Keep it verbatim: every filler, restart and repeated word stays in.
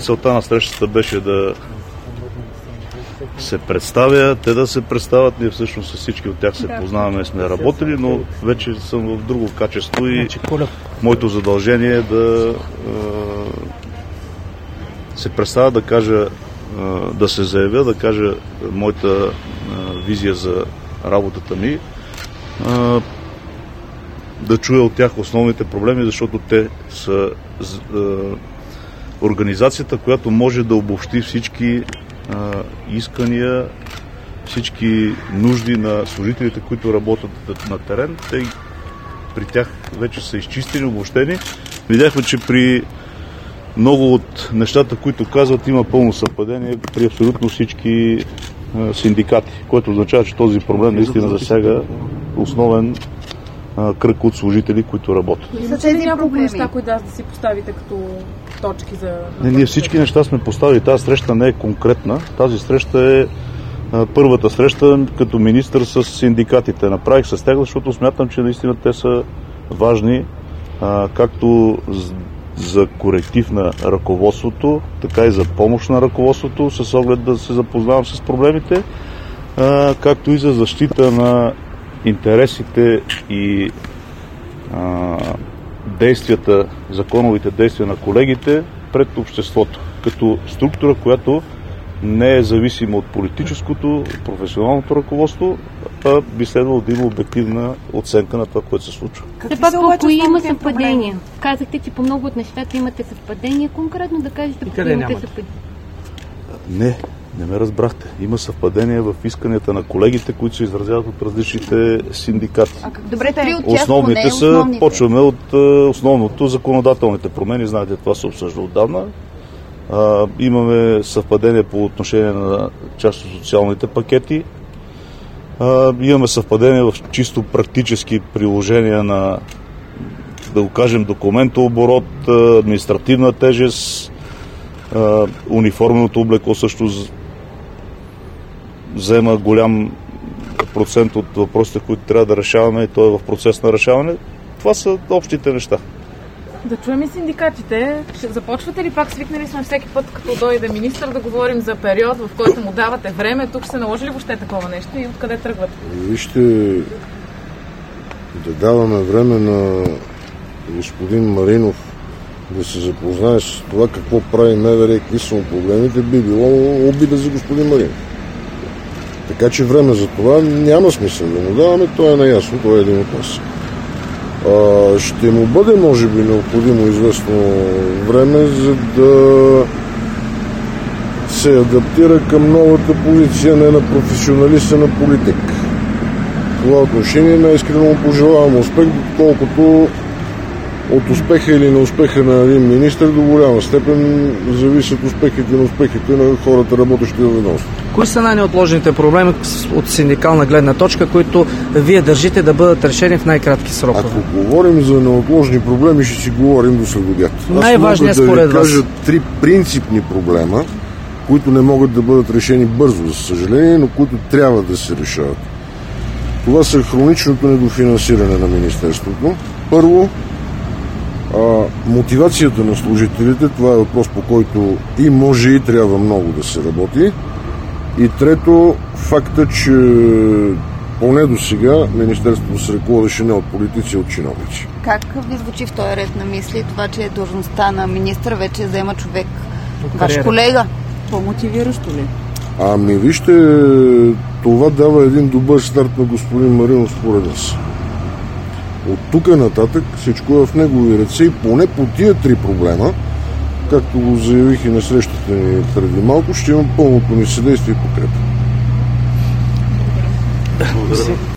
целта на срещата беше да се представя, те да се представят. Ние всъщност с всички от тях се да. познаваме, сме работили, но вече съм в друго качество и моето задължение е да се представя, да кажа, да се заявя, да кажа моята визия за работата ми, да чуя от тях основните проблеми, защото те са организацията, която може да обобщи всички искания, всички нужди на служителите, които работят на терен. Те при тях вече са изчистени, обобщени. Видяхме, че при много от нещата, които казват, има пълно съвпадение при абсолютно всички синдикати, което означава, че този проблем наистина засяга основен кръг от служители, които работят. Са тези няколко неща, които да си поставите като точки за... Не, ние всички неща сме поставили. Тази среща не е конкретна. Тази среща е а, първата среща като министър с синдикатите. Направих с тях, защото смятам, че наистина те са важни а, както за коректив на ръководството, така и за помощ на ръководството, с оглед да се запознавам с проблемите, а, както и за защита на интересите и а, действията, законовите действия на колегите пред обществото, като структура, която не е зависима от политическото, професионалното ръководство, а би следвало да има обективна оценка на това, което се случва. Все пак, колко има съвпадения? Казахте, че по много от нещата имате съвпадения. Конкретно да кажете, колко имате съвпадения? Не, не ме разбрахте. Има съвпадение в исканията на колегите, които се изразяват от различните синдикати. А как добре, три от тях основните поне, са, основните. Почваме от основното, законодателните промени. Знаете, това се обсъжда отдавна. А, имаме съвпадение по отношение на част от социалните пакети. А, имаме съвпадение в чисто практически приложения на, да го кажем, документооборот, административна тежест, а, униформеното облекло също взема голям процент от въпросите, които трябва да решаваме, и то е в процес на решаване. Това са общите неща. Да чуем и синдикатите. Ще започвате ли пак, свикнали сме всеки път, като дойде министър, да говорим за период, в който му давате време? Тук ще се наложи ли въобще такова нещо и откъде тръгвате? Вижте, да даваме време на господин Маринов да се запознае с това какво прави МВР и какви са му проблемите, би било обида за господин Маринов. Така че време за това няма смисъл да му даваме, той е наясно, той е един от нас. Ще му бъде, може би, необходимо известно време, за да се адаптира към новата позиция не на професионалист, а на политик. В това отношение най-искрено му пожелавам успех, доколкото от успеха или неуспеха на един министър до голяма степен зависят успехите и неуспехите на хората, работещи в ведомството. Кои са най-неотложните проблеми от синдикална гледна точка, които вие държите да бъдат решени в най-кратки срокове? Ако говорим за неотложни проблеми, ще си говорим до следобед. Най-важният според вас? Аз мога да ви кажа три принципни проблема, които не могат да бъдат решени бързо, за съжаление, но които трябва да се решават. Това са хроничното недофинансиране на министерството. Първо, А, мотивацията на служителите, това е въпрос, по който и може и трябва много да се работи. И трето, факта, че поне до сега Министерството се ръководеше не от политици, а от чиновници. Как ви звучи в този ред на мисли това, че длъжността на министър вече взема човек, ваш колега? По-мотивиращо ли? Ами вижте, това дава един добър старт на господин Маринов според нас. От тук нататък всичко е в негови ръце и поне по тия три проблема, както го заявих и на срещата ни преди малко, ще имам пълното ни съдействие и подкрепа. Благодаря.